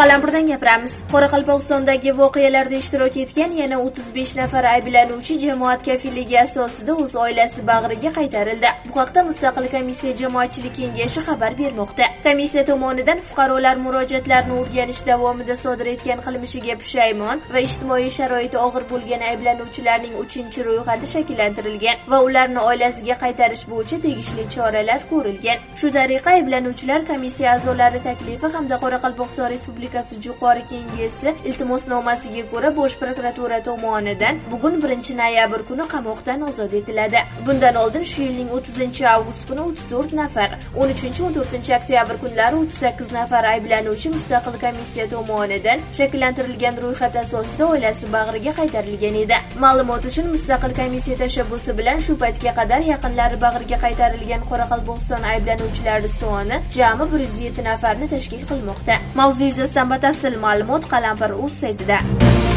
Qalampirdan gapiramiz. Qoraqalpog'istondagi voqealarda ishtirok etgan yana 35 nafar ayblanuvchi jamoat kafilligi asosida o'z oilasi bag'riga qaytarildi. Bu haqda Mustaqil komissiya jamoatchilik kengashi xabar bermoqda. Komissiya tomonidan fuqarolar murojaatlarini o'rganish davomida sodir etgan qilmishiga pushaymon va ijtimoiy sharoiti og'ir bo'lgan ayblanuvchilarning 3-ro'yxati shakllantirilgan va ularni oilasiga qaytarish bo'yicha tegishli choralar ko'rilgan. Shu tariqa ayblanuvchilar komissiya a'zolari taklifi hamda Qoraqalpog'iston Respublikasi Yuqori Kengashi iltimosnomasiga ko'ra Bosh prokuratura tomonidan bugun 1-noyabr kuni qamoqdan ozod etiladi. Bundan oldin shu yilning 30-avgust kuni 34 nafar, 13-14 oktyabr kunlari 38 nafar ayblanuvchi Mustaqil komissiya tomonidan shakllantirilgan ro'yxat asosida oilasi bag'riga qaytarilgan edi. Ma'lumot uchun Mustaqil komissiya tashabbusi bilan shu paytga qadar yaqinlari bag'riga qaytarilgan Qoraqalpog'iston ayblanuvchilari soni jami 107 nafarni tashkil qilmoqda. Mavzu yuzasidan batafsil ma'lumot Qalampir.uz saytida.